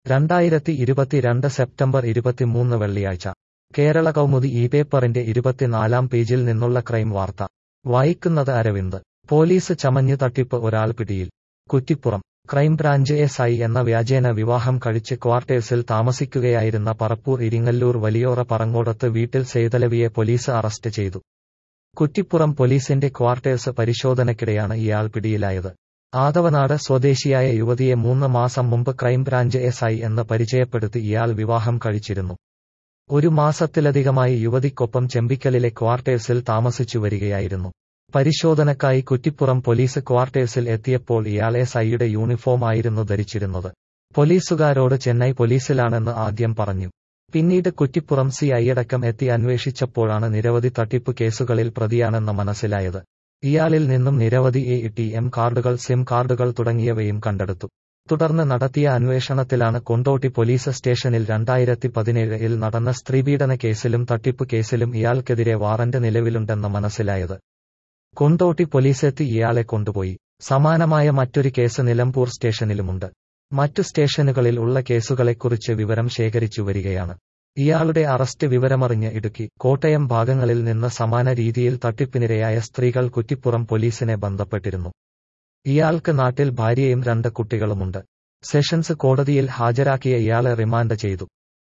2022 September 23 വെള്ളിയാഴ്ച കേരള കൗമുദി ഈ പേപ്പറിന്റെ 24-ാം പേജിൽ നിന്നുള്ള ക്രൈം വാർത്ത. വായിക്കുന്നത് അരവിന്ദ്. പോലീസ് ചമഞ്ഞ് തട്ടിപ്പ്, ഒരാൾ പിടിയിൽ. കുറ്റിപ്പുറം. ക്രൈംബ്രാഞ്ച് SI എന്ന വ്യാജേന വിവാഹം കഴിച്ച് ക്വാർട്ടേഴ്സിൽ താമസിക്കുകയായിരുന്ന പറപ്പൂർ ഇരിങ്ങല്ലൂർ വലിയോറ പറങ്ങോടത്ത് വീട്ടിൽ സെയ്തലവിയെ പോലീസ് അറസ്റ്റ് ചെയ്തു. കുറ്റിപ്പുറം പോലീസിന്റെ ക്വാർട്ടേഴ്സ് പരിശോധനയ്ക്കിടെയാണ് ഇയാൾ പിടിയിലായത്. ആദവനാട് സ്വദേശിയായ യുവതിയെ 3 മാസം മുമ്പ് ക്രൈംബ്രാഞ്ച് SI എന്ന് പരിചയപ്പെടുത്തി ഇയാൾ വിവാഹം കഴിച്ചിരുന്നു. 1 മാസത്തിലധികമായി യുവതിക്കൊപ്പം ചെമ്പിക്കലിലെ ക്വാർട്ടേഴ്സിൽ താമസിച്ചു വരികയായിരുന്നു. പരിശോധനക്കായി കുറ്റിപ്പുറം പോലീസ് ക്വാർട്ടേഴ്സിൽ എത്തിയപ്പോൾ ഇയാൾ SIയുടെ യൂണിഫോം ആയിരുന്നു ധരിച്ചിരുന്നത്. പോലീസുകാരോട് ചെന്നൈ പോലീസിലാണെന്ന് ആദ്യം പറഞ്ഞു. പിന്നീട് കുറ്റിപ്പുറം CI അടക്കം എത്തി അന്വേഷിച്ചപ്പോഴാണ് നിരവധി തട്ടിപ്പ് കേസുകളിൽ പ്രതിയാണെന്ന് മനസ്സിലായത്. ഇയാളിൽ നിന്നും നിരവധി ATM കാർഡുകൾ, SIM കാർഡുകൾ തുടങ്ങിയവയും കണ്ടെടുത്തു. തുടർന്ന് നടത്തിയ അന്വേഷണത്തിലാണ് കൊണ്ടോട്ടി പോലീസ് സ്റ്റേഷനിൽ 2017-ൽ നടന്ന സ്ത്രീപീഡന കേസിലും തട്ടിപ്പ് കേസിലും ഇയാൾക്കെതിരെ വാറന്റ് നിലവിലുണ്ടെന്ന് മനസ്സിലായത്. കൊണ്ടോട്ടി പോലീസെത്തി ഇയാളെ കൊണ്ടുപോയി. സമാനമായ മറ്റൊരു കേസ് നിലമ്പൂർ സ്റ്റേഷനിലുമുണ്ട്. മറ്റു സ്റ്റേഷനുകളിൽ ഉള്ള കേസുകളെക്കുറിച്ച് വിവരം ശേഖരിച്ചു വരികയാണ്. ഇയാളുടെ അറസ്റ്റ് വിവരമറിഞ്ഞ് ഇടുക്കി, കോട്ടയം ഭാഗങ്ങളിൽ നിന്ന് സമാന രീതിയിൽ തട്ടിപ്പിനിരയായ സ്ത്രീകൾ കുറ്റിപ്പുറം പോലീസിനെ ബന്ധപ്പെട്ടിരുന്നു. ഇയാൾക്ക് നാട്ടിൽ ഭാര്യയും 2 കുട്ടികളുമുണ്ട്. സെഷൻസ് കോടതിയിൽ ഹാജരാക്കിയ ഇയാളെ റിമാൻഡ് ചെയ്തു.